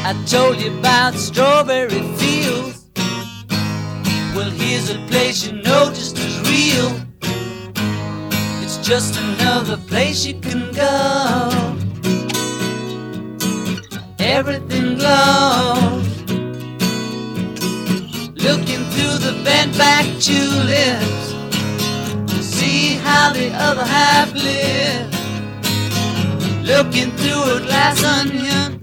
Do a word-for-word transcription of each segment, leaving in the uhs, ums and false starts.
I told you about strawberry fields. Well, here's a place you know just as real. It's just another place you can go. Everything glows. Looking through the bent back tulips to see how the other half lives. Looking through a glass onion,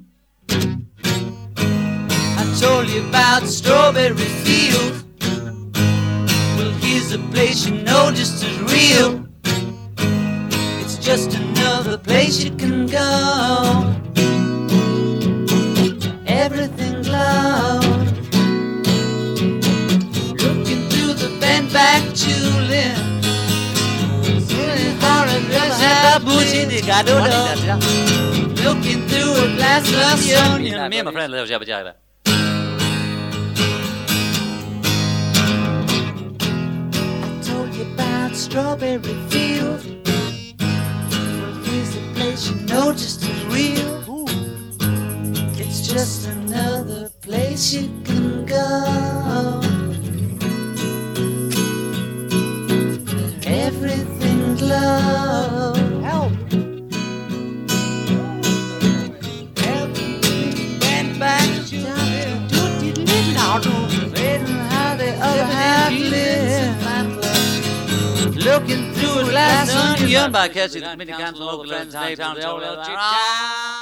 I told you about strawberry fields. Well, here's a place you know just as real. It's just another place you can go. Everything glows. Looking through the bent back tulip. Looking through a glass onion. Me and my friend lives jabba jabba. About strawberry fields. Well, here's a place you know just as real. Ooh. It's just another place you can go. Everything glows. Help. Everything went back to how the other half lives. Looking through a glass onion by catching many kinds of local friends downtown.